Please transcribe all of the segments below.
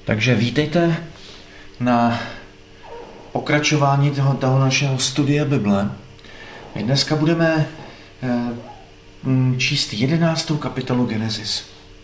Takže vítejte na pokračování toho našeho studia Bible. My dneska budeme číst 11. kapitolu Genesis.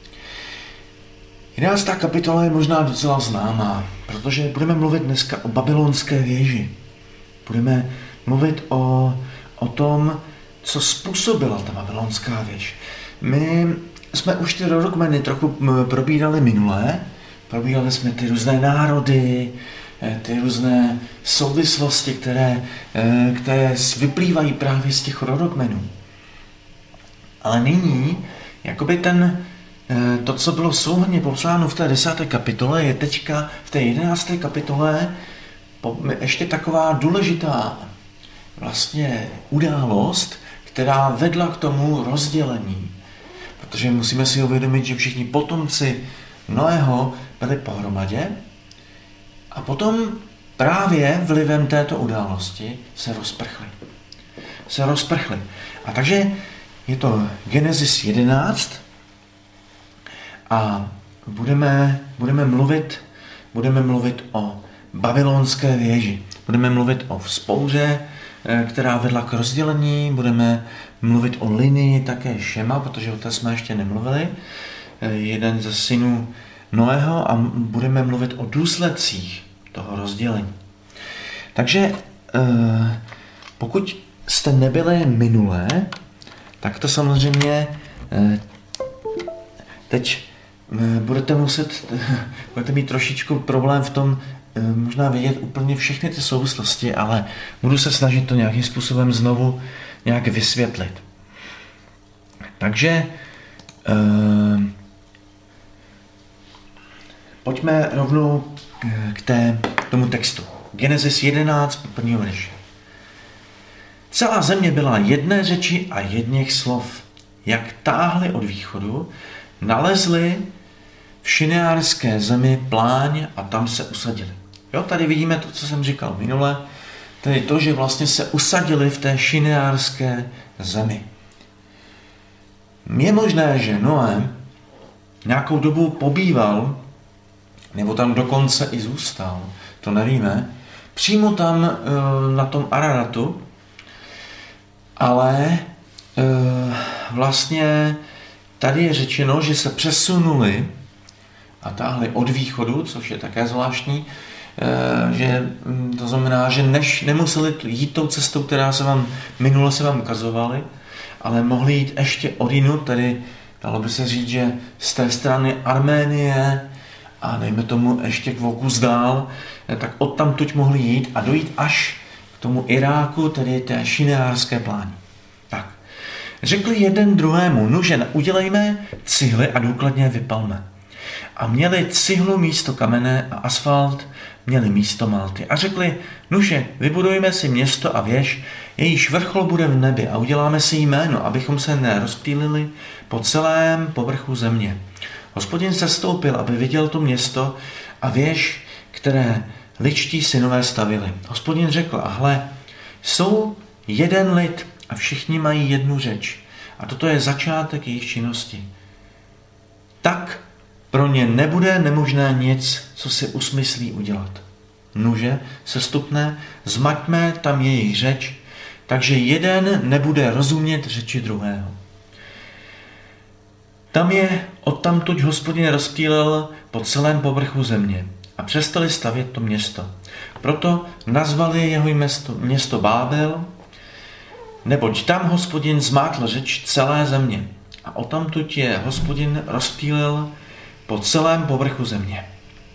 11. kapitola je možná docela známá, protože budeme mluvit dneska o babylonské věži. Budeme mluvit o tom, co způsobila ta babylonská věž. My jsme už ty rodokmeny trochu probírali minulé. Probírali jsme ty různé národy, ty různé souvislosti, které vyplývají právě z těch rodokmenů. Ale nyní, jakoby to, co bylo souhrnně popsáno v té 10. kapitole, je teďka v té 11. kapitole ještě taková důležitá vlastně událost, která vedla k tomu rozdělení. Protože musíme si uvědomit, že všichni potomci Noého byli pohromadě a potom právě vlivem této události se rozprchli. A takže je to Genesis 11 a budeme mluvit o babylonské věži. Budeme mluvit o vzpouře, která vedla k rozdělení, budeme mluvit o linii také Šema, protože o té jsme ještě nemluvili, jeden ze synů Noého, a budeme mluvit o důsledcích toho rozdělení. Takže pokud jste nebyli minulé, tak to samozřejmě teď budete mít trošičku problém v tom, možná vědět úplně všechny ty souvislosti, ale budu se snažit to nějakým způsobem znovu nějak vysvětlit. Takže pojďme rovnou k tomu textu. Genesis 11, prvního verše. Celá země byla jedné řeči a jedněch slov. Jak táhli od východu, nalezli v šineárské zemi pláň a tam se usadili. Jo, tady vidíme to, co jsem říkal minule, tedy to, že vlastně se usadili v té šineárské zemi. Je možné, že Noé nějakou dobu pobýval, nebo tam dokonce i zůstal, to nevíme, přímo tam na tom Araratu, ale vlastně tady je řečeno, že se přesunuli a táhli od východu, což je také zvláštní, že to znamená, že nemuseli jít tou cestou, která minule se vám ukazovaly, ale mohli jít ještě odjinud, tedy dalo by se říct, že z té strany Arménie a dejme tomu ještě k kus dál, tak odtamtud mohli jít a dojít až k tomu Iráku, tedy té šineárské pláni. Tak. Řekli jeden druhému, nuže, udělejme cihly a důkladně vypalme. A měli cihlu místo kamene a asfalt měli místo malty. A řekli, nuže, vybudujme si město a věž, jejíž vrchol bude v nebi a uděláme si jméno, abychom se nerozptýlili po celém povrchu země. Hospodin sestoupil, aby viděl to město a věž, které ličtí synové stavili. Hospodin řekl, a hle, jsou jeden lid a všichni mají jednu řeč. A toto je začátek jejich činnosti. Tak pro ně nebude nemožné nic, co si usmyslí udělat. Nuže, sestupné, zmaťme tam jejich řeč, takže jeden nebude rozumět řeči druhého. Tam je odtamtud Hospodin rozptýlil po celém povrchu země a přestali stavět to město. Proto nazvali jeho město Bábel, neboť tam Hospodin zmátl řeč celé země a odtamtud je Hospodin rozptýlil po celém povrchu země.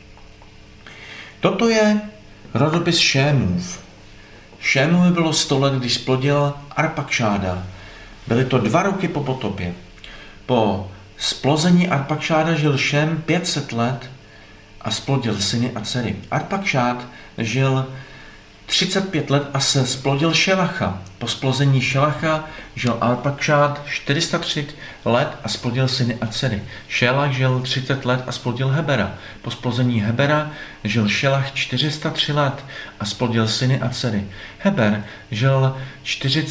Toto je rodopis Šémův. Šémovi bylo 100 let, když splodil Arpakšáda. Byly to 2 roky po potopě. Po splození Arpakšáda žil Šém 500 let a splodil syny a dcery. Arpakšád žil 35 let a se splodil Šelacha. Po splození Šelacha žil Arpakšád 403 let a splodil syny a dcery. Šelach žil 30 let a splodil Hebera. Po splození Hebera žil Šelach 403 let a splodil syny a dcery. Heber žil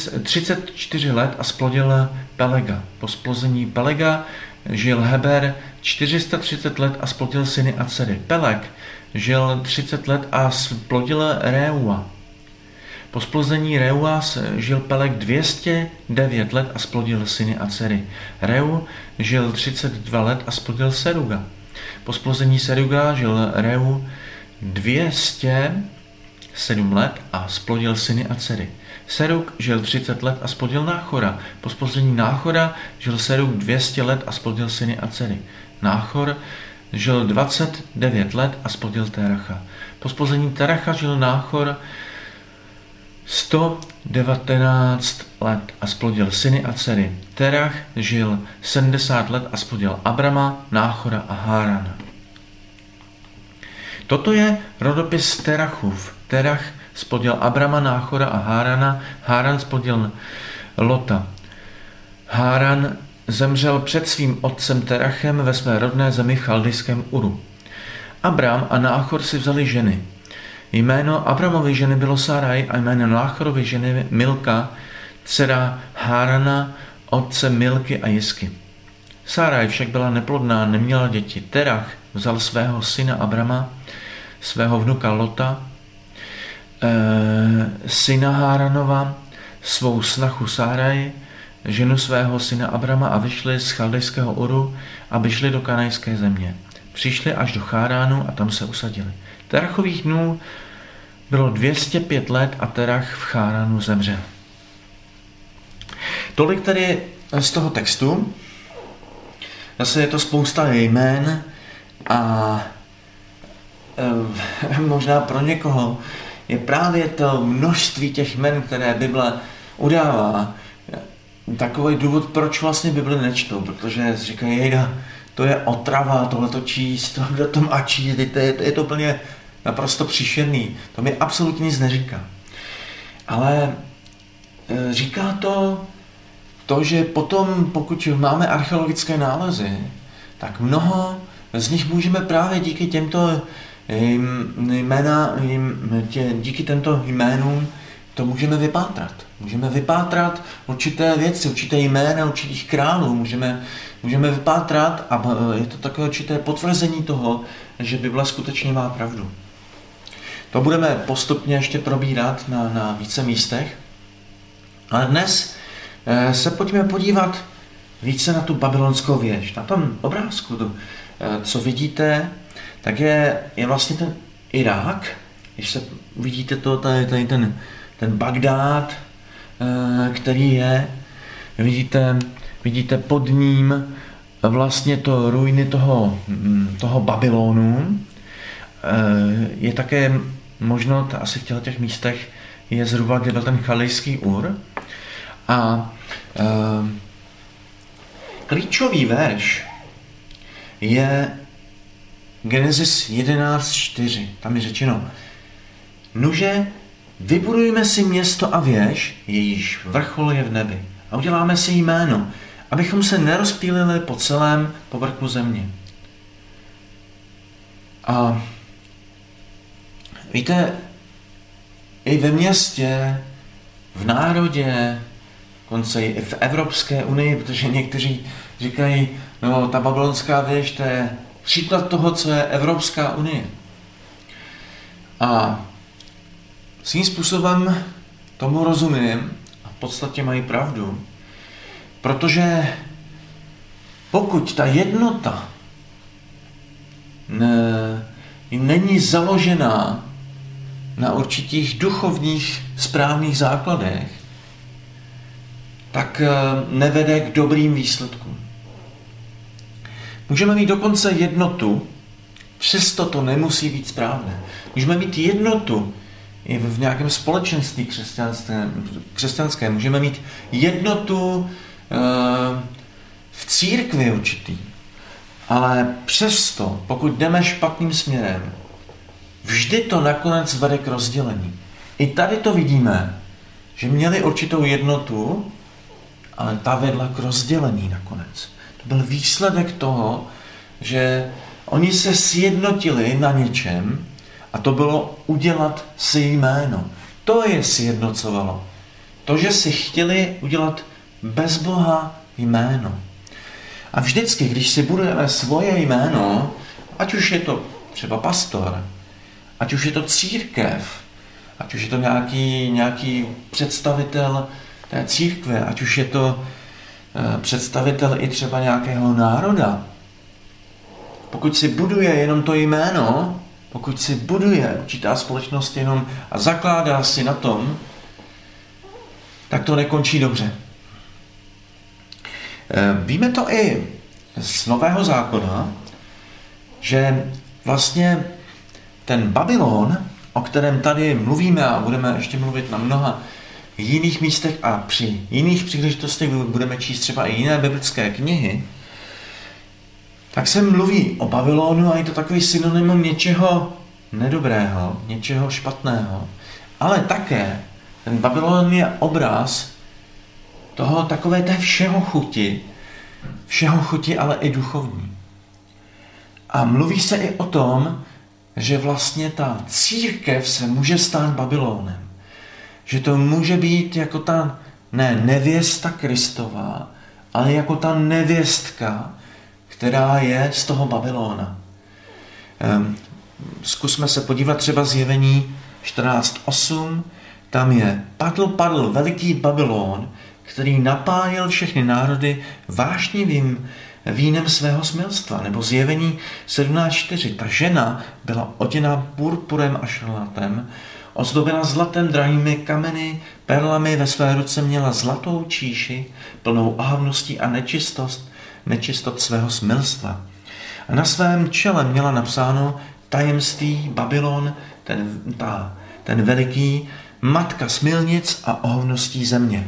34 let a splodil Pelega. Po splození Pelega žil Heber 430 let a splodil syny a dcery. Peleg žil 30 let a splodil Reua. Po splození Reua žil Peleg 209 let a splodil syny a dcery. Reu žil 32 let a splodil Seruga. Po splození Seruga žil Reu 207 let a splodil syny a dcery. Serug žil 30 let a splodil Náchora. Po splození Náchora žil Serug 200 let a splodil syny a dcery. Náchor žil 29 let a splodil Teracha. Po splození Teracha žil Náchor 119 let a splodil syny a dcery. Terach žil 70 let a splodil Abrama, Náchora a Hárana. Toto je rodopis Terachův. Terach splodil Abrama, Náchora a Hárana. Háran splodil Lota. Háran zemřel před svým otcem Terachem ve své rodné zemi v chaldejském Uru. Abram a Náchor si vzali ženy. Jméno Abramovy ženy bylo Saraj a jméno Náchorovy ženy Milka, dcera Hárana, otce Milky a Jisky. Saraj však byla neplodná, neměla děti. Terach vzal svého syna Abrama, svého vnuka Lota, syna Háranova, svou snachu Saraj, ženu svého syna Abrama a vyšli z chaldejského Uru, aby šli do kanajské země. Přišli až do Cháránu a tam se usadili. Terachových dnů bylo 205 let a Terach v Cháránu zemřel. Tolik tedy z toho textu. Zase je to spousta jmén a možná pro někoho je právě to množství těch jmen, které Bible udává, takový důvod, proč vlastně Bibli nečtou, protože říkají, jejda, to je otrava, tohleto číst, tohle to má číst, je to úplně naprosto příšerný, to mi absolutně nic neříká. Ale říká to, že potom, pokud máme archeologické nálezy, tak mnoho z nich můžeme právě díky těmto díky těmto jménům to můžeme vypátrat. Můžeme vypátrat určité věci, určité jména určitých králů, můžeme vypátrat a je to takové určité potvrzení toho, že Bible skutečně má pravdu. To budeme postupně ještě probírat na více místech. Ale dnes se pojďme podívat více na tu babylonskou věž. Na tom obrázku, co vidíte, tak je vlastně ten Irák. Když se vidíte tady ten Bagdád, který je, vidíte pod ním vlastně to ruiny toho Babylonu. Je také možno, asi v těch místech je zhruba, kde byl ten chaldejský Ur. A klíčový verš je Genesis 11.4. Tam je řečeno, nuže, vybudujme si město a věž, jejíž vrchol je v nebi, a uděláme si jméno, abychom se nerozptýlili po celém povrchu země. A víte, i ve městě, v národě, konce i v Evropské unii, protože někteří říkají, no ta babylonská věž, to je příklad toho, co je Evropská unie. A svým způsobem tomu rozumím a v podstatě mají pravdu, protože pokud ta jednota není založená na určitých duchovních správných základech, tak nevede k dobrým výsledkům. Můžeme mít dokonce jednotu, přesto to nemusí být správné. Můžeme mít jednotu i v nějakém společenství křesťanském. Můžeme mít jednotu v církvi určitý. Ale přesto, pokud jdeme špatným směrem, vždy to nakonec vede k rozdělení. I tady to vidíme, že měli určitou jednotu, ale ta vedla k rozdělení nakonec. To byl výsledek toho, že oni se sjednotili na něčem a to bylo udělat si jméno. To je sjednocovalo. To, že si chtěli udělat bez Boha jméno. A vždycky, když si budujeme svoje jméno, ať už je to třeba pastor, ať už je to církev, ať už je to nějaký představitel té církve, ať už je to představitel i třeba nějakého národa. Pokud si buduje jenom to jméno, pokud si buduje určitá společnost jenom a zakládá si na tom, tak to nekončí dobře. Víme to i z Nového zákona, že vlastně ten Babylon, o kterém tady mluvíme a budeme ještě mluvit na mnoha jiných místech a při jiných příležitostech budeme číst třeba i jiné biblické knihy, tak se mluví o Babylonu a je to takový synonymum něčeho nedobrého, něčeho špatného. Ale také ten Babylon je obraz toho takové té všeho chuti, ale i duchovní. A mluví se i o tom, že vlastně ta církev se může stát Babylonem. Že to může být jako ta nevěsta Kristova, ale jako ta nevěstka, která je z toho Babylona. Zkusme se podívat třeba Zjevení 14:8. Tam je padl veliký Babylon, který napájel všechny národy vášnivým vínem svého smilstva. Nebo Zjevení 17:4. Ta žena byla oděna purpurem a šarlatem, ozdobena zlatem, drahými kameny, perlami, ve své ruce měla zlatou číši, plnou ohavností a nečistot svého smilstva. A na svém čele měla napsáno tajemství Babylon, ten veliký, matka smilnic a ohavností země.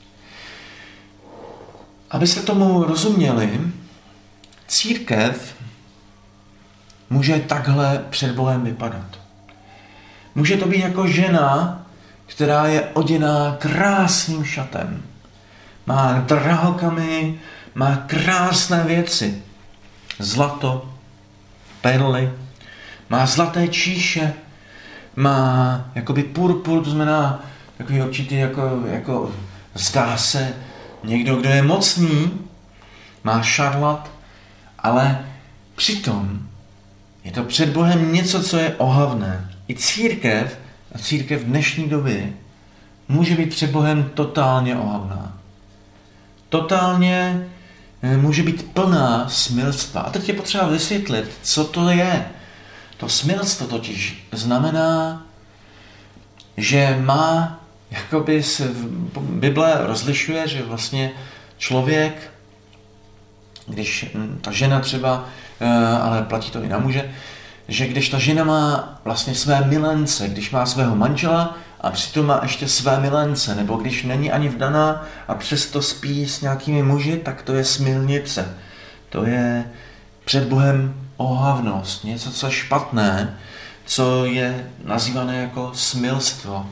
Abyste tomu rozuměli, církev může takhle před Bohem vypadat. Může to být jako žena, která je oděná krásným šatem. Má drahokamy, má krásné věci. Zlato, perly, má zlaté číše, má jakoby purpur, to znamená takový určitý jako zdá se někdo, kdo je mocný, má šarlat, ale přitom je to před Bohem něco, co je ohavné. I církev, a církev dnešní doby, může být před Bohem totálně ohavná. Totálně může být plná smilstva. A teď je potřeba vysvětlit, co to je. To smilstvo totiž znamená, že má, jakoby se Bible rozlišuje, že vlastně člověk, když ta žena třeba, ale platí to i na muže, že když ta žena má vlastně své milence, když má svého manžela a přitom má ještě své milence, nebo když není ani vdaná a přesto spí s nějakými muži, tak to je smilnice. To je před Bohem ohavnost, něco, co je špatné, co je nazývané jako smilstvo.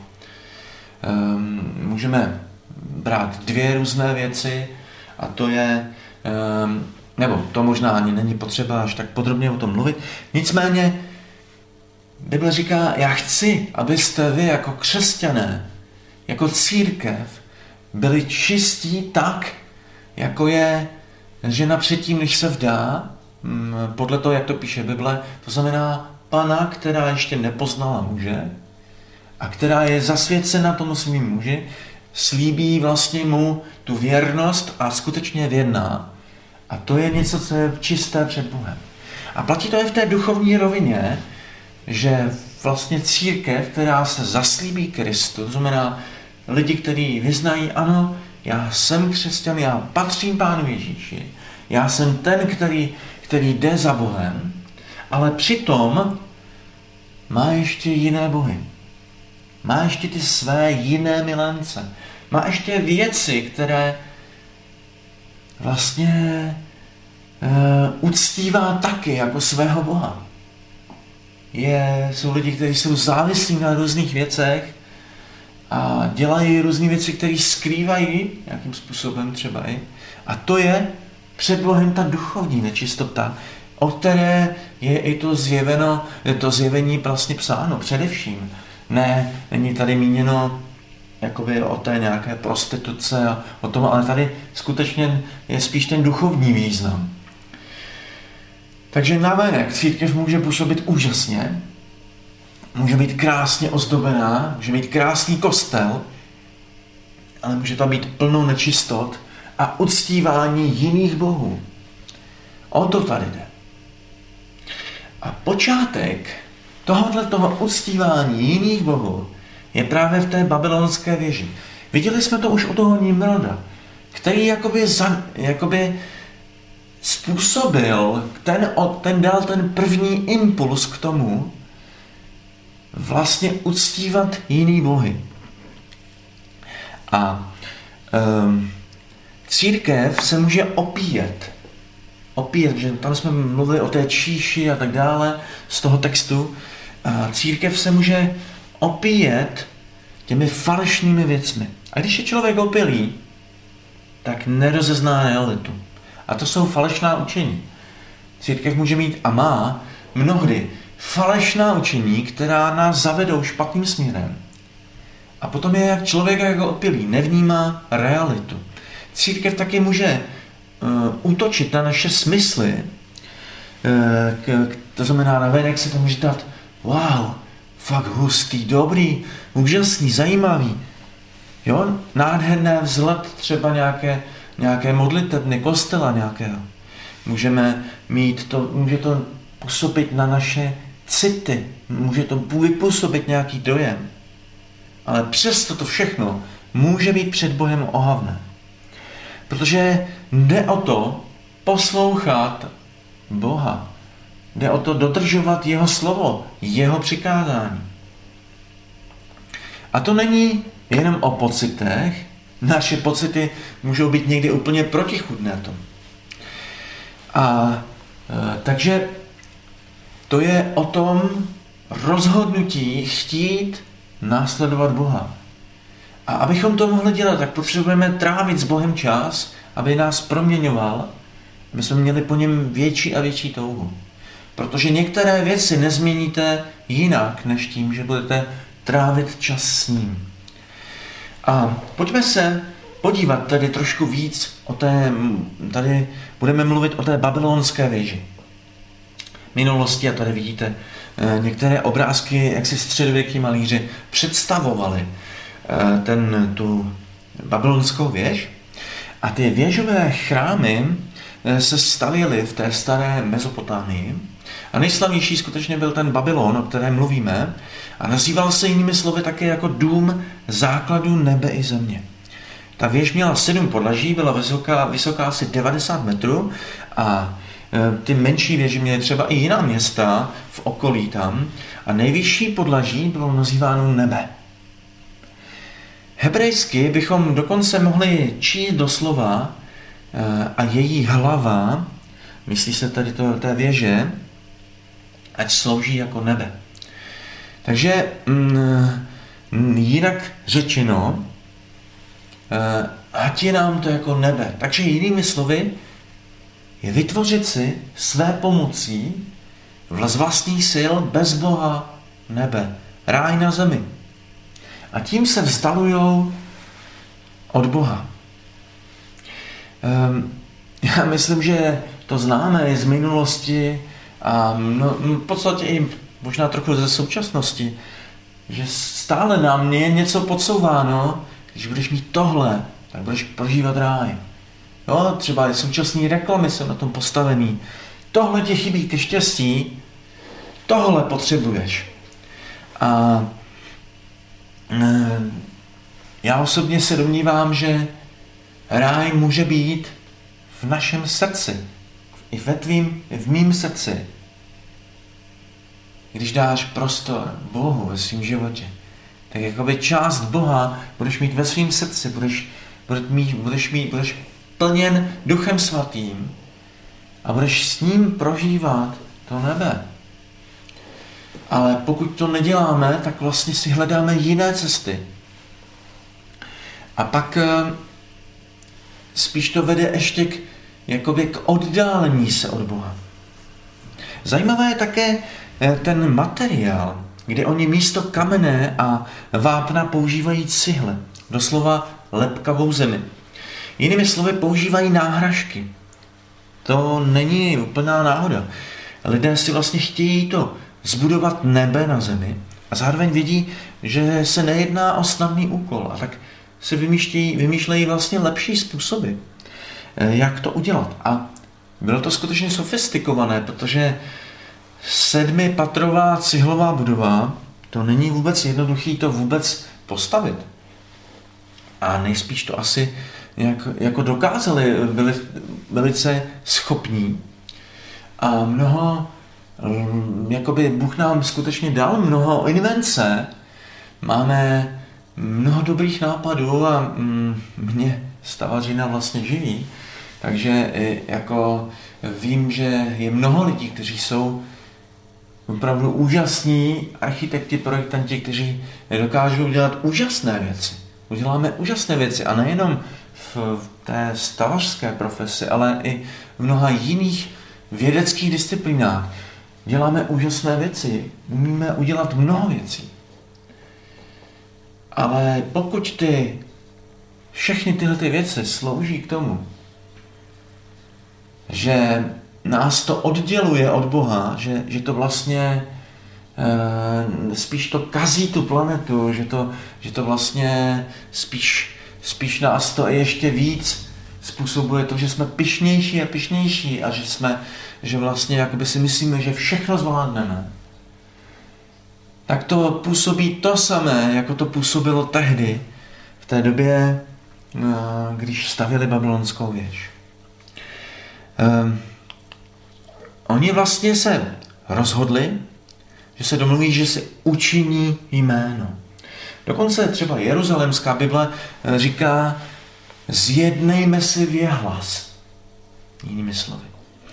Můžeme brát dvě různé věci a to je, nebo to možná ani není potřeba až tak podrobně o tom mluvit. Nicméně Bible říká, já chci, abyste vy jako křesťané, jako církev, byli čistí tak, jako je žena předtím, než se vdá, podle toho, jak to píše Bible, to znamená pana, která ještě nepoznala muže a která je zasvěcena tomu svým muži, slíbí vlastně mu tu věrnost a skutečně věrná. A to je něco, co je čisté před Bohem. A platí to i v té duchovní rovině, že vlastně církev, která se zaslíbí Kristu, to znamená lidi, kteří vyznají, ano, já jsem křesťan, já patřím Pánu Ježíši, já jsem ten, který jde za Bohem, ale přitom má ještě jiné bohy. Má ještě ty své jiné milence. Má ještě věci, které vlastně uctívá taky jako svého Boha. Jsou lidi, kteří jsou závislí na různých věcech a dělají různé věci, které skrývají nějakým způsobem třeba i. A to je před Bohem ta duchovní nečistota, o které je i to zjevení vlastně psáno především. Není tady míněno jakoby o té nějaké prostituce a o tom, ale tady skutečně je spíš ten duchovní význam. Takže navenek církev může působit úžasně, může být krásně ozdobená, může mít krásný kostel, ale může tam být plno nečistot a uctívání jiných bohů. O to tady jde. A počátek toho uctívání jiných bohů je právě v té babylonské věži. Viděli jsme to už u toho Nimroda, který jakoby způsobil, ten dal ten první impuls k tomu vlastně uctívat jiný bohy. A církev se může opíjet, že tam jsme mluvili o té číši a tak dále z toho textu. A církev se může opíjet těmi falešnými věcmi. A když je člověk opilý, tak nerozezná realitu. A to jsou falešná učení. Církev může mít a má mnohdy falešná učení, která nás zavedou špatným směrem. A potom je jak člověk jako opilý, nevnímá realitu. Církev taky může útočit na naše smysly. To znamená, navenek se to může dát wow, fakt hustý, dobrý, úžasný, zajímavý. Jo, nádherné vzhled třeba nějaké modlitebny, kostela nějakého. Může to působit na naše city, může to vypůsobit nějaký dojem. Ale přesto to všechno může být před Bohem ohavné. Protože jde o to poslouchat Boha. Jde o to dodržovat jeho slovo, jeho přikázání. A to není jenom o pocitech. Naše pocity můžou být někdy úplně protichůdné tomu. Takže to je o tom rozhodnutí chtít následovat Boha. A abychom to mohli dělat, tak potřebujeme trávit s Bohem čas, aby nás proměňoval, aby jsme měli po něm větší a větší touhu. Protože některé věci nezměníte jinak, než tím, že budete trávit čas s ním. A pojďme se podívat tady trošku víc tady budeme mluvit o té babylonské věži. Minulosti, a tady vidíte některé obrázky, jak si středověkí malíři představovali tu babylonskou věž. A ty věžové chrámy se stavěly v té staré Mezopotámii. A nejslavnější skutečně byl ten Babylon, o kterém mluvíme, a nazýval se jinými slovy také jako dům základů nebe i země. Ta věž měla 7 podlaží, byla vysoká asi 90 metrů a ty menší věže měly třeba i jiná města v okolí tam a nejvyšší podlaží bylo nazýváno nebe. Hebrejsky bychom dokonce mohli číst doslova a její hlava, myslí se tady té věže, ať slouží jako nebe. Takže jinak řečeno, ať je nám to jako nebe. Takže jinými slovy, je vytvořit si své pomocí z vlastních sil bez Boha nebe, ráj na zemi. A tím se vzdalujou od Boha. Já myslím, že to známe i z minulosti a v podstatě i možná trochu ze současnosti, že stále nám je něco podsouváno, když budeš mít tohle, tak budeš prožívat ráj. Jo, třeba i současné reklamy jsou na tom postavený. Tohle ti chybí ke štěstí, tohle potřebuješ. A já osobně se domnívám, že ráj může být v našem srdci, i v mým srdci. Když dáš prostor Bohu ve svém životě, tak jakoby část Boha budeš mít ve svém srdci, budeš plněn Duchem Svatým a budeš s ním prožívat to nebe. Ale pokud to neděláme, tak vlastně si hledáme jiné cesty. A pak spíš to vede ještě k oddálení se od Boha. Zajímavé je také ten materiál, kde oni místo kamene a vápna používají cihle. doslova lepkavou zemi. Jinými slovy používají náhražky. To není úplná náhoda. Lidé si vlastně chtějí to zbudovat nebe na zemi a zároveň vidí, že se nejedná o snadný úkol a tak si vymýšlejí vlastně lepší způsoby, jak to udělat. A bylo to skutečně sofistikované, protože 7patrová cihlová budova, to není vůbec jednoduchý to vůbec postavit. A nejspíš to asi jako dokázali, byli velice schopní. A jakoby Bůh nám skutečně dal mnoho invence, máme mnoho dobrých nápadů a mě stavařina vlastně živí, takže jako vím, že je mnoho lidí, kteří jsou opravdu úžasní architekti, projektanti, kteří dokážou dělat úžasné věci. Uděláme úžasné věci a nejenom v té stavařské profesi, ale i v mnoha jiných vědeckých disciplínách. Děláme úžasné věci, umíme udělat mnoho věcí. Ale pokud všechny tyhle věci slouží k tomu, že nás to odděluje od Boha, že to vlastně spíš to kazí tu planetu, že to vlastně spíš nás to ještě víc způsobuje to, že jsme pyšnější a pyšnější a že vlastně jakoby si myslíme, že všechno zvládneme. Tak to působí to samé, jako to působilo tehdy, v té době, když stavěli babylonskou věž. Oni vlastně se rozhodli, že se domluví, že se učiní jméno. Dokonce třeba Jeruzalémská Bible říká, zjednejme si věhlas. Jinými slovy.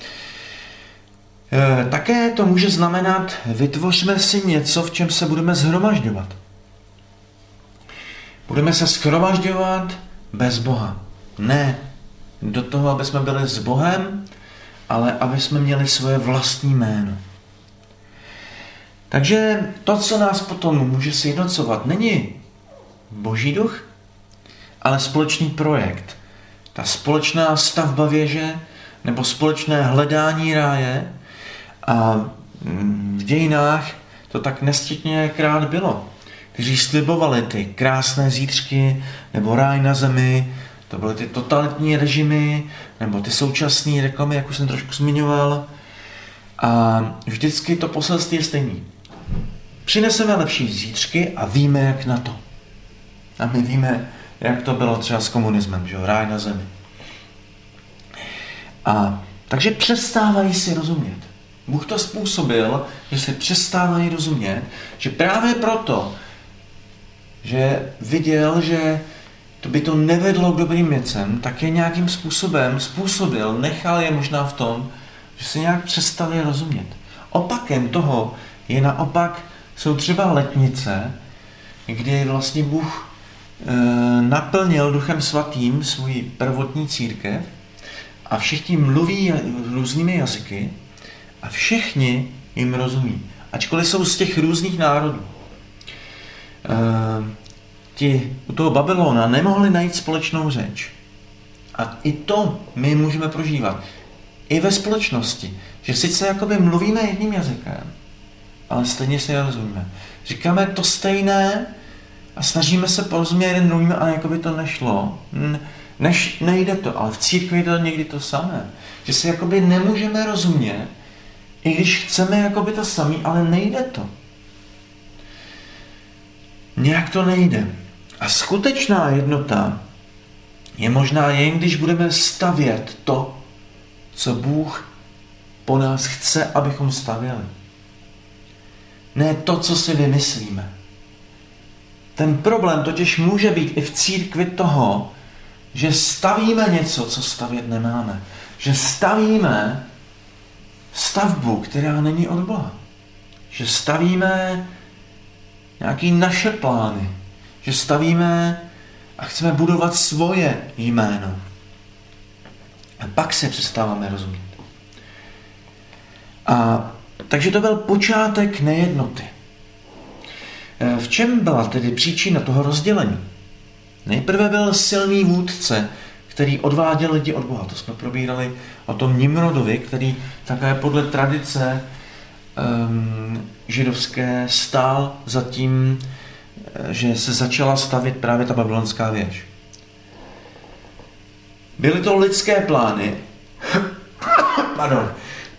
Také to může znamenat, vytvořme si něco, v čem se budeme shromažďovat. Budeme se shromažďovat bez Boha. Ne do toho, aby jsme byli s Bohem, ale aby jsme měli svoje vlastní jméno. Takže to, co nás potom může sjednocovat, není Boží duch, ale společný projekt. Ta společná stavba věže nebo společné hledání ráje. A v dějinách to tak nesčetněkrát bylo. Kteří slibovali ty krásné zítřky nebo ráj na zemi, to byly ty totalitní režimy nebo ty současné reklamy, jak už jsem trošku zmiňoval. A vždycky to poselství je stejný. Přineseme lepší zítřky a víme, jak na to. A my víme, jak to bylo třeba s komunismem, že jo, ráj na zemi. A takže přestávají si rozumět. Bůh to způsobil, že si přestávají rozumět, že právě proto, že viděl, že to by to nevedlo k dobrým věcem, tak je nějakým způsobem způsobil, nechal je možná v tom, že se nějak přestali rozumět. Opakem toho je naopak, jsou třeba letnice, kdy vlastně Bůh naplnil Duchem Svatým svůj prvotní církev a všichni mluví různými jazyky a všichni jim rozumí. Ačkoliv jsou z těch různých národů. Ti u toho Babylona nemohli najít společnou řeč. A i to my můžeme prožívat. I ve společnosti. Že sice jakoby mluvíme jedním jazykem, ale stejně si nerozumíme. Říkáme to stejné a snažíme se porozumět jeden druhým, ale jakoby to nešlo. Nejde to, ale v církvi je to někdy to samé. Že si jakoby nemůžeme rozumět, i když chceme jakoby to samé, ale nejde to. Nějak to nejde. A skutečná jednota je možná jen, když budeme stavět to, co Bůh po nás chce, abychom stavěli. Ne to, co si vymyslíme. Ten problém totiž může být i v církvi toho, že stavíme něco, co stavět nemáme. Že stavíme stavbu, která není od Boha. Že stavíme nějaké naše plány. Že stavíme a chceme budovat svoje jméno. A pak se přestáváme rozumět. A takže to byl počátek nejednoty. V čem byla tedy příčina toho rozdělení? Nejprve byl silný vůdce, který odváděl lidi od Boha. To jsme probírali o tom Nimrodovi, který také podle tradice židovské stál za tím, že se začala stavět právě ta babylonská věž. Byly to lidské plány, pardon,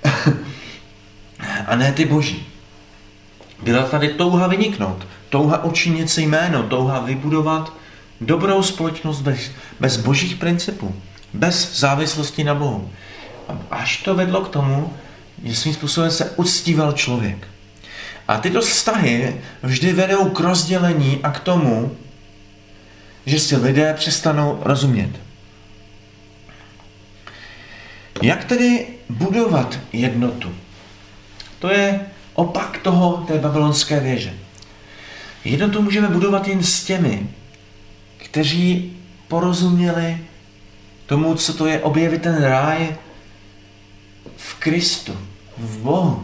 a ne ty boží. Byla tady touha vyniknout, touha učinit si jméno, touha vybudovat dobrou společnost bez božích principů, bez závislosti na Bohu. A až to vedlo k tomu, že svým způsobem se uctíval člověk. A tyto vztahy vždy vedou k rozdělení a k tomu, že si lidé přestanou rozumět. Jak tedy budovat jednotu? To je opak té babylonské věže. Jednotu můžeme budovat jen s těmi, kteří porozuměli tomu, co to je objevit ten ráj v Kristu, v Bohu.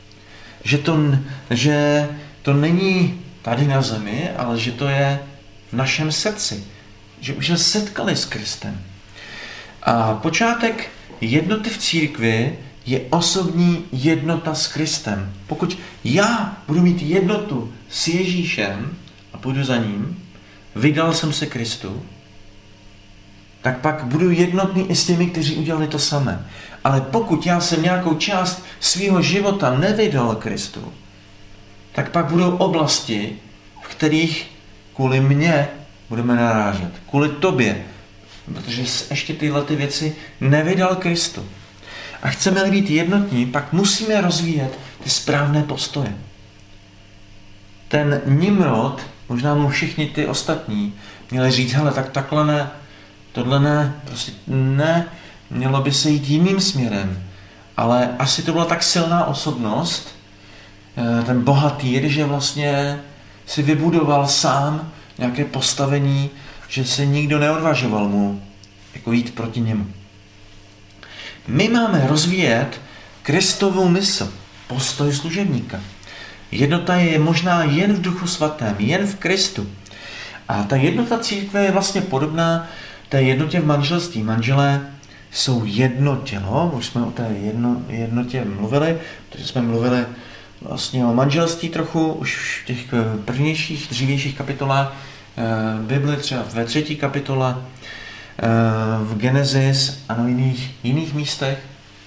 Že to není tady na zemi, ale že to je v našem srdci. Že už se setkali s Kristem. A počátek jednoty v církvi je osobní jednota s Kristem. Pokud já budu mít jednotu s Ježíšem a půjdu za ním, vydal jsem se Kristu, tak pak budu jednotný i s těmi, kteří udělali to samé. Ale pokud já jsem nějakou část svého života nevydal Kristu, tak pak budou oblasti, v kterých kvůli mně budeme narážet. Kvůli tobě, protože ještě tyhle ty věci nevydal Kristu. A chceme-li být jednotní, pak musíme rozvíjet ty správné postoje. Ten Nimrod, možná mu všichni ty ostatní, měli říct, hele, tak takhle ne, tohle ne, prostě ne, mělo by se jít jiným směrem. Ale asi to byla tak silná osobnost, ten bohatýr, že vlastně si vybudoval sám nějaké postavení, že se nikdo neodvažoval mu jako jít proti němu. My máme rozvíjet Kristovu mysl, postoj služebníka. Jednota je možná jen v Duchu Svatém, jen v Kristu. A ta jednota církve je vlastně podobná té jednotě v manželství. Manželé jsou jedno tělo, už jsme o té jednotě mluvili, protože jsme mluvili vlastně o manželství trochu už v těch prvnějších, dřívějších kapitolách Bible, třeba ve 3. kapitole, v Genesis a na jiných místech.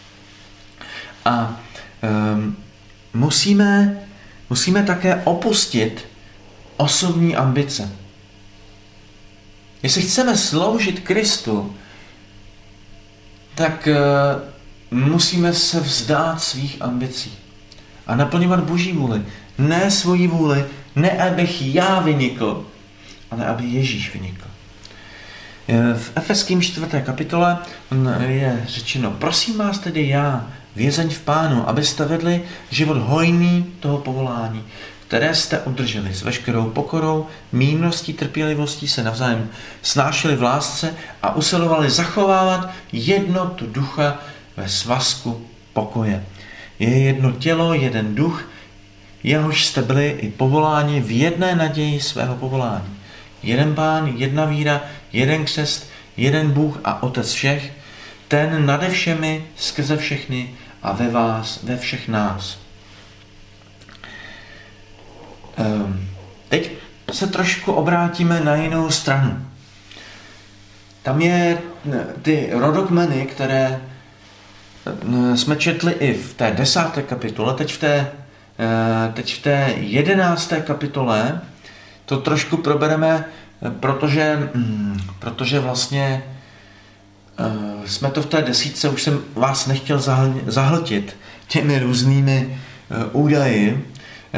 A musíme také opustit osobní ambice. Jestli chceme sloužit Kristu, tak musíme se vzdát svých ambicí a naplňovat Boží vůli. Ne svoji vůli, ne abych já vynikl, ale aby Ježíš vynikl. V Efeským 4. kapitole je řečeno, prosím vás tedy já, vězeň v Pánu, abyste vedli život hojný toho povolání, které jste udrželi s veškerou pokorou, mírností, trpělivostí se navzájem snášeli v lásce a usilovali zachovávat jednotu ducha ve svazku pokoje. Je jedno tělo, jeden duch, jehož jste byli i povoláni v jedné naději svého povolání. Jeden Pán, jedna víra, jeden křest, jeden Bůh a Otec všech, ten nade všemi, skrze všechny a ve vás, ve všech nás. Teď se trošku obrátíme na jinou stranu. Tam je ty rodokmeny, které jsme četli i v té 10. kapitole, teď v té 11. kapitole to trošku probereme, protože vlastně jsme to v té 10. už jsem vás nechtěl zahltit těmi různými údaji,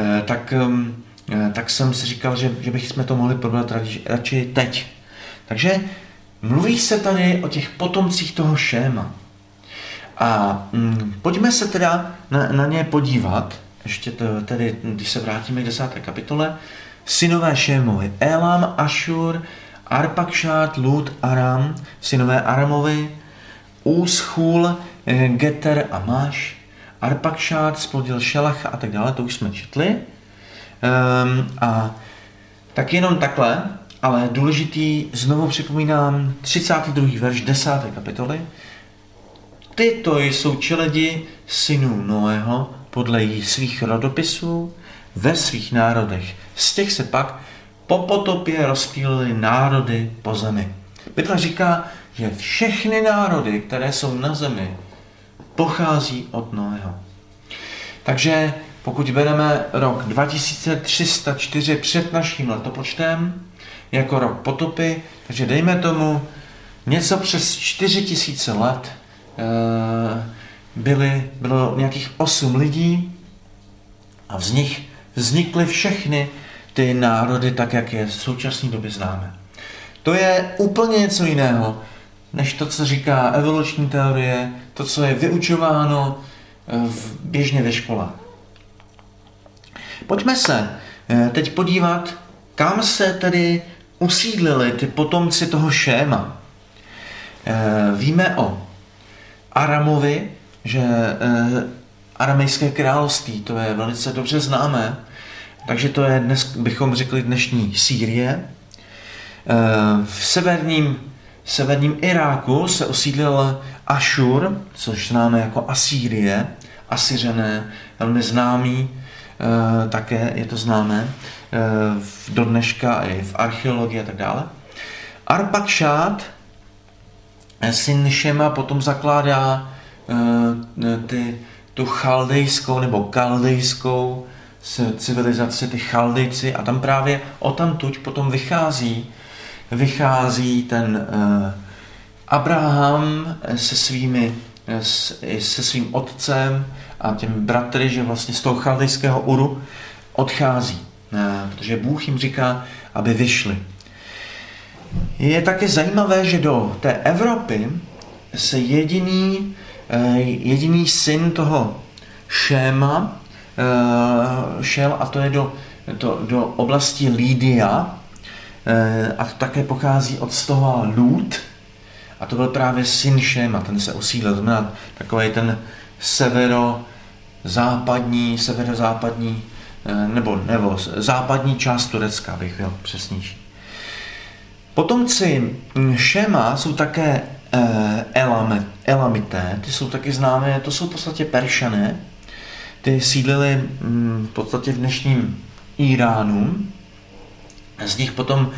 tak jsem si říkal, že bychom to mohli probrat radši teď. Takže mluví se tady o těch potomcích toho Šéma. A pojďme se teda na ně podívat, ještě tedy, když se vrátíme k 10. kapitole, synové Šémovi, Elam, Ašur, Arpakšát, Lud, Aram, synové Aramovi, Úz, Chůl, Geter a Máš, Arpakšát splodil Šelacha a tak dále, to už jsme četli. A tak jenom takhle. ale důležitý, znovu připomínám, 32. verš 10. kapitoly. Tyto jsou čeledi synů Noého podle svých rodopisů ve svých národech. Z těch se pak po potopě rozptýlily národy po zemi. Bible říká, že všechny národy, které jsou na zemi, pochází od Noého. Takže pokud bereme rok 2304 před naším letopočtem jako rok potopy, takže dejme tomu něco přes 4000 let bylo nějakých 8 lidí a z nich vznikly všechny ty národy tak, jak je v současné době známe. To je úplně něco jiného, než to, co říká evoluční teorie, to, co je vyučováno běžně ve školách. Pojďme se teď podívat, kam se tedy usídlili ty potomci toho Šéma. Víme o Aramovi, že aramejské království, to je velice dobře známé, takže to je dnes, bychom řekli, dnešní Sýrie. V severním Iráku se usídlil Ašur, což známe jako Asýrie, Asyřané, velmi známý, také je to známé do dneška i v archeologii a tak dále. Arpakšad, syn Šema, potom zakládá tu chaldejskou nebo kaldejskou civilizaci, ty Chaldejci, a tam právě odtamtud potom vychází ten Abraham se svým otcem a těmi bratry, že vlastně z toho chaldejského Uru odchází, protože Bůh jim říká, aby vyšli. Je také zajímavé, že do té Evropy se jediný syn toho Šéma šel, a to je do oblasti Lídia, a to také pochází od slova Lút, a to byl právě syn Šéma, ten se usídlil, to znamená takový ten severozápadní nebo západní část Turecka, bych byl přesnější. Potomci Šéma jsou také Elamité, ty jsou taky známé, to jsou v podstatě Peršané, ty sídlili v podstatě v dnešním Iránu, z nich potom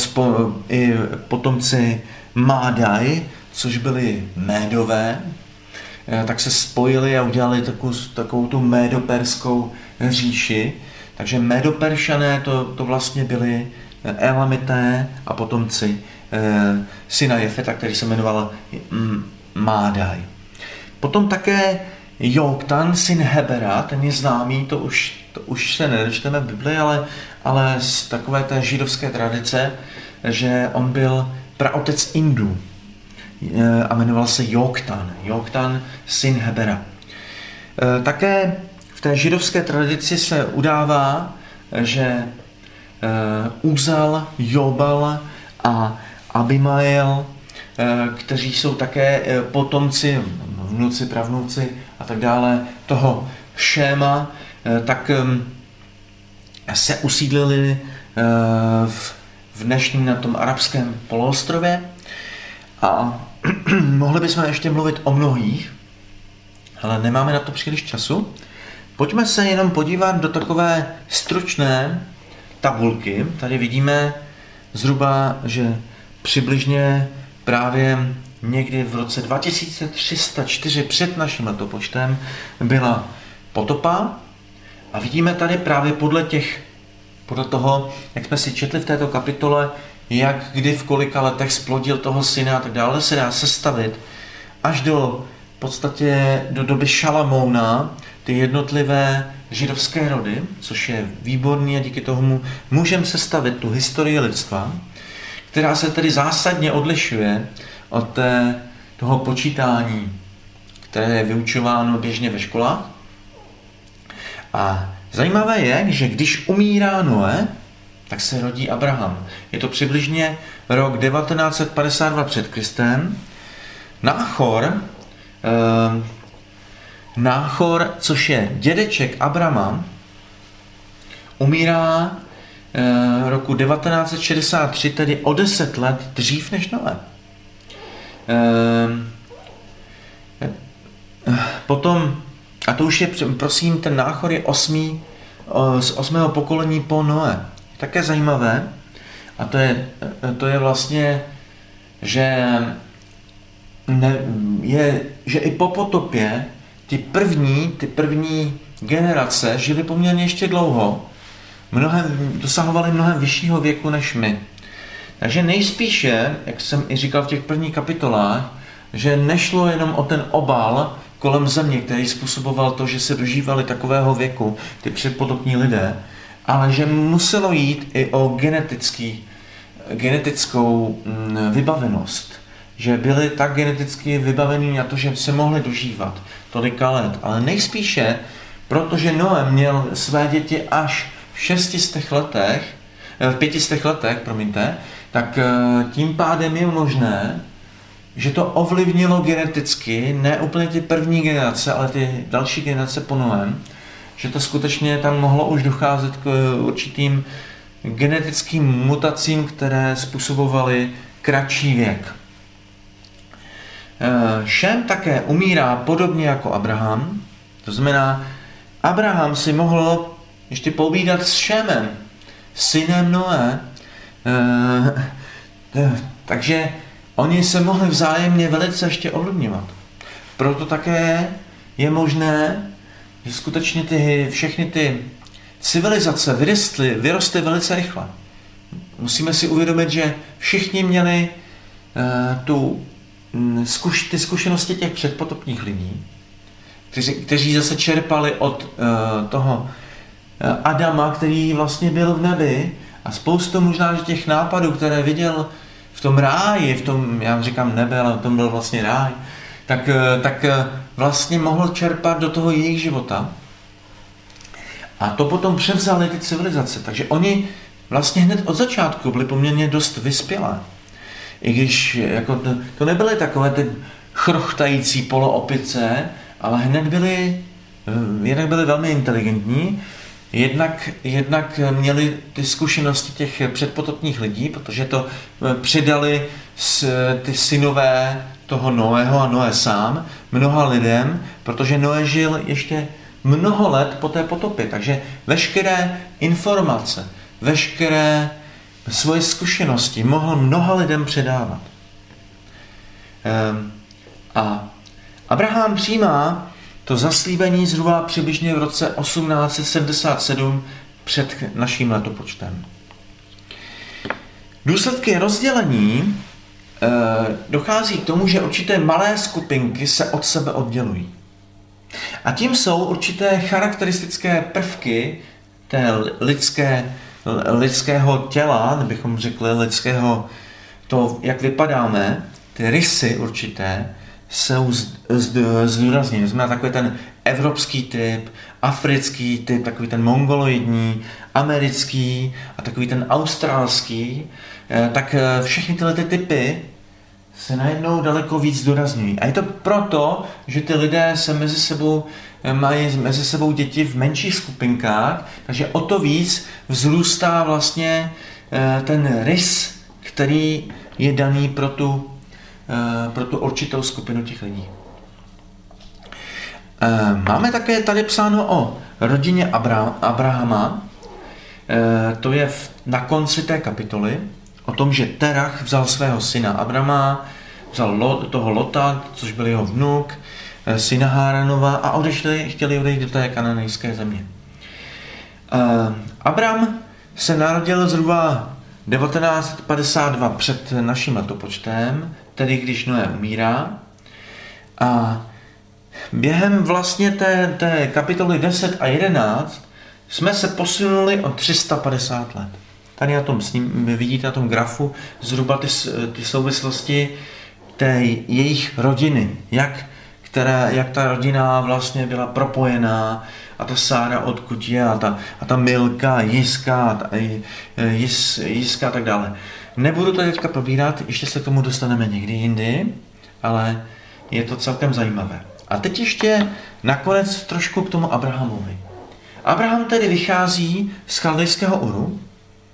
potomci Mádaj, což byli Médové, tak se spojili a udělali takovou tu médoperskou říši. Takže Médoperšané to vlastně byli Elamité a potomci syna Jefeta, který se jmenoval Mádaj. Potom také Joktan, syn Hebera, ten je známý, to už se nedočteme v Bibli, ale z takové té židovské tradice, že on byl praotec Indů a jmenoval se Joktan, syn Hebera. Také v té židovské tradici se udává, že Uzal, Jobal a Abimael, kteří jsou také potomci, vnuci, pravnuci a tak dále toho Šéma, tak se usídlili v dnešním na tom arabském poloostrově. A mohli bychom ještě mluvit o mnohých, ale nemáme na to příliš času. Pojďme se jenom podívat do takové stručné tabulky. Tady vidíme zhruba, že přibližně právě někdy v roce 2304 před naším letopočtem byla potopa a vidíme tady právě podle toho, jak jsme si četli v této kapitole, jak kdy v kolika letech splodil toho syna a tak dále, se dá sestavit až do doby Šalamouna ty jednotlivé židovské rody, což je výborný, a díky tomu můžeme sestavit tu historii lidstva, která se tedy zásadně odlišuje od toho počítání, které je vyučováno běžně ve školách. A zajímavé je, že když umírá Noé, tak se rodí Abraham. Je to přibližně rok 1952 před Kristem. Náchor, což je dědeček Abrama, umírá roku 1963, tedy o 10 let dřív než Noé. Potom, a to už je, prosím, ten náchod je z 8. pokolení po Noé. Také zajímavé, a to je vlastně, že i po potopě ty první generace žili poměrně ještě dlouho, dosahovali mnohem vyššího věku než my. Takže nejspíše, jak jsem i říkal v těch prvních kapitolách, že nešlo jenom o ten obal kolem země, který způsoboval to, že se dožívali takového věku ty předpotopní lidé, ale že muselo jít i o genetickou vybavenost. Že byli tak geneticky vybavení na to, že se mohli dožívat tolika let. Ale nejspíše, protože Noé měl své děti až v 500 letech, tak tím pádem je možné, že to ovlivnilo geneticky, ne úplně ty první generace, ale ty další generace po Noém, že to skutečně tam mohlo už docházet k určitým genetickým mutacím, které způsobovaly kratší věk. Šém také umírá podobně jako Abraham, to znamená, Abraham si mohl ještě povídat s Šémem, synem Noé, takže oni se mohli vzájemně velice ještě ovlivňovat. Proto také je možné, že skutečně všechny ty civilizace vyrostly velice rychle. Musíme si uvědomit, že všichni měli ty zkušenosti těch předpotopních lidí, kteří zase čerpali od toho Adama, který vlastně byl v nebi, a spoustu možná těch nápadů, které viděl v tom ráji, já říkám nebe, ale v tom byl vlastně ráj, tak vlastně mohl čerpat do toho jejich života. A to potom převzali ty civilizace. Takže oni vlastně hned od začátku byli poměrně dost vyspělé. I když jako to nebyly takové ty chrochtající poloopice, ale hned jednak byli velmi inteligentní, jednak měli ty zkušenosti těch předpotopních lidí, protože to předali ty synové toho Noého a Noé sám mnoha lidem, protože Noé žil ještě mnoho let po té potopě, takže veškeré informace, veškeré svoje zkušenosti mohl mnoha lidem předávat. A Abraham přijímá to zaslíbení zhruba přibližně v roce 1877 před naším letopočtem. Důsledky rozdělení dochází k tomu, že určité malé skupinky se od sebe oddělují. A tím jsou určité charakteristické prvky té lidského těla, nebychom řekli lidského, to, jak vypadáme, ty rysy určité, jsou zdůrazněny. Znamená takový ten evropský typ, africký typ, takový ten mongoloidní, americký a takový ten australský, tak všechny tyhle typy se najednou daleko víc zdůrazňují. A je to proto, že ty lidé se mají mezi sebou děti v menších skupinkách, takže o to víc vzrůstá vlastně ten rys, který je daný pro tu určitou skupinu těch lidí. Máme také tady psáno o rodině Abrahama, to je na konci té kapitoly, o tom, že Terach vzal svého syna Abrama, vzal toho Lota, což byl jeho vnuk, syna Háranova a chtěli odejít do té kananejské země. Abram se narodil zhruba 1952 před naším letopočtem, tedy když Noé umírá. A během vlastně té kapitoly 10 a 11 jsme se posunuli o 350 let. Tady na tom vidíte na tom grafu zhruba ty souvislosti té jejich rodiny, jak ta rodina vlastně byla propojená, a ta Sára odkud je, a ta Milka, Jiska a tak dále. Nebudu to teďka probírat, ještě se k tomu dostaneme někdy jindy, ale je to celkem zajímavé. A teď ještě nakonec trošku k tomu Abrahamovi. Abraham tedy vychází z chaldejského Uru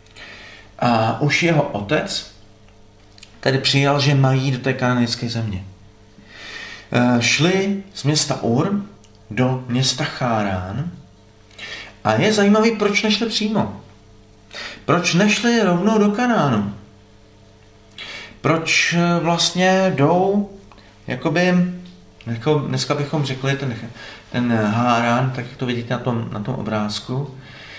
A už jeho otec tedy přijal, že mají do té kanánské země. Šli z města Ur do města Chárán a je zajímavý, proč nešli přímo. Proč nešli rovnou do Kanánu? Proč vlastně jdou, jakoby, jako dneska bychom řekli ten Hárán, tak jak to vidíte na tom obrázku,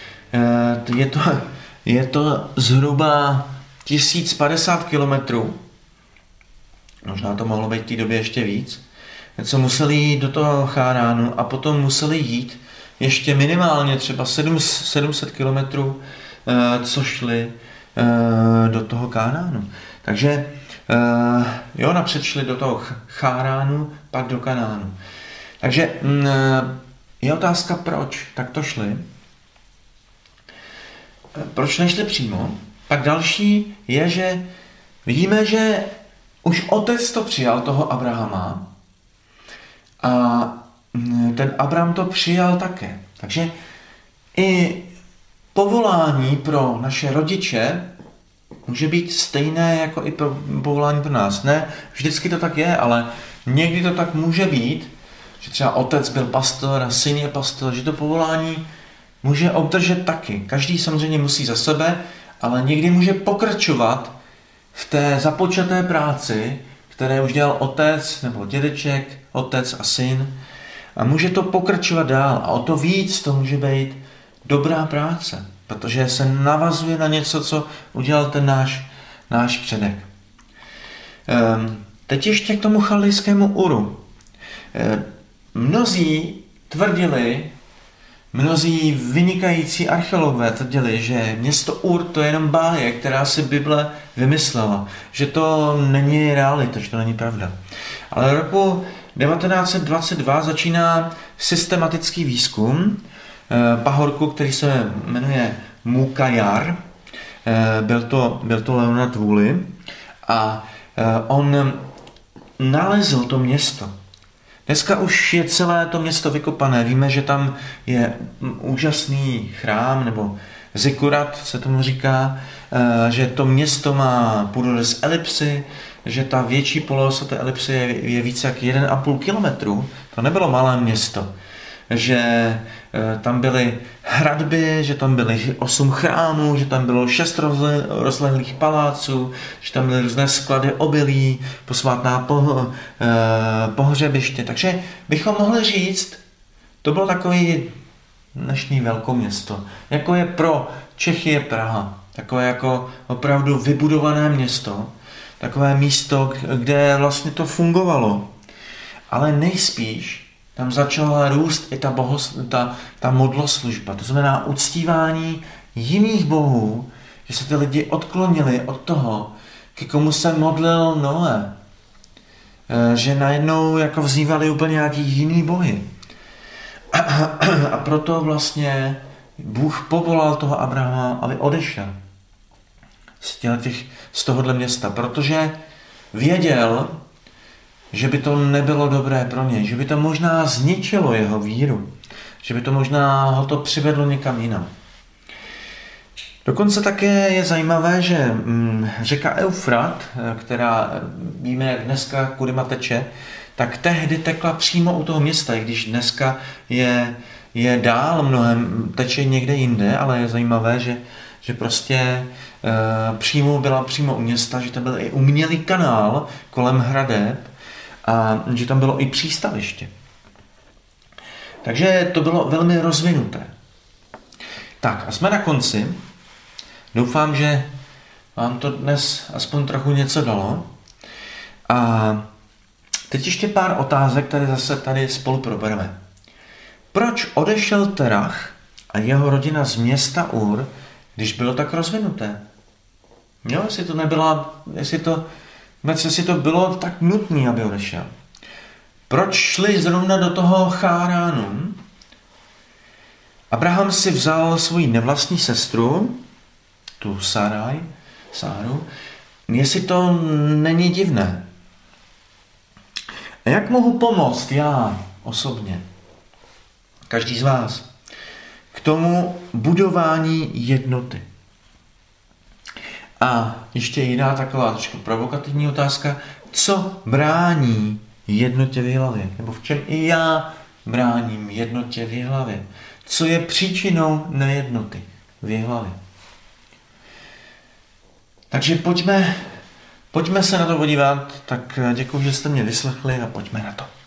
je to zhruba 1050 kilometrů, možná to mohlo být v té době ještě víc, co museli jít do toho Cháránu a potom museli jít ještě minimálně třeba 700 kilometrů, co šli do toho Kanánu. Takže napřed šli do toho Cháránu, pak do Kanánu. Takže je otázka, proč tak to šli. Proč nešli přímo? Pak další je, že vidíme, že už otec to přijal, toho Abrahama, a ten Abraham to přijal také. Takže i povolání pro naše rodiče může být stejné jako i povolání pro nás. Ne, vždycky to tak je, ale někdy to tak může být, že třeba otec byl pastor a syn je pastor, že to povolání může obdržet taky. Každý samozřejmě musí za sebe, ale někdy může pokračovat v té započaté práci, které už dělal otec nebo dědeček, otec a syn. A může to pokračovat dál. A o to víc to může být dobrá práce, protože se navazuje na něco, co udělal ten náš předek. Teď ještě k tomu chaldejskému Uru. Mnozí vynikající archeologové tvrdili, že město Ur to je jenom báje, která si Bible vymyslela, že to není realita, že to není pravda. Ale v roku 1922 začíná systematický výzkum pahorku, který se jmenuje Mukajar. Byl to Leonard Woolley a on nalezl to město. Dneska už je celé to město vykopané. Víme, že tam je úžasný chrám, nebo zikurat se tomu říká, že to město má půdorys elipsy, že ta větší polosa té elipsy je více jak 1,5 kilometru. To nebylo malé město. Že tam byly hradby, že tam byly 8 chrámů, že tam bylo 6 rozlehlých paláců, že tam byly různé sklady obilí, posvátná pohřebiště. Takže bychom mohli říct, to bylo takový dnešní velkoměsto. Jako je pro Čechy je Praha. Takové jako opravdu vybudované město. Takové místo, kde vlastně to fungovalo. Ale nejspíš tam začala růst i ta modloslužba. To znamená uctívání jiných bohů, že se ty lidi odklonili od toho, ke komu se modlil Noé. Že najednou jako vzývali úplně nějaký jiný bohy. A proto vlastně Bůh povolal toho Abrahama, aby odešel z tohohle města, protože věděl, že by to nebylo dobré pro něj, že by to možná zničilo jeho víru, že by to možná ho to přivedlo někam jinam. Dokonce také je zajímavé, že řeka Eufrat, která víme, jak dneska kudyma teče, tak tehdy tekla přímo u toho města, i když dneska je dál mnohem, teče někde jinde, ale je zajímavé, že prostě byla přímo u města, že tam byl i umělý kanál kolem hradeb a že tam bylo i přístaviště. Takže to bylo velmi rozvinuté. Tak a jsme na konci. Doufám, že vám to dnes aspoň trochu něco dalo. A teď ještě pár otázek, které zase tady spolu probereme. Proč odešel Terach a jeho rodina z města Ur, když bylo tak rozvinuté? Jo, jestli to bylo tak nutné, aby odešel. Proč šli zrovna do toho Cháránu? Abraham si vzal svoji nevlastní sestru, tu Sáru, jestli to není divné. A jak mohu pomoct já osobně, každý z vás, k tomu budování jednoty? A ještě jiná taková trošku provokativní otázka, co brání jednotě v hlavě? Nebo v čem i já bráním jednotě v hlavě? Co je příčinou nejednoty v hlavě? Takže pojďme se na to podívat, tak děkuji, že jste mě vyslechli a pojďme na to.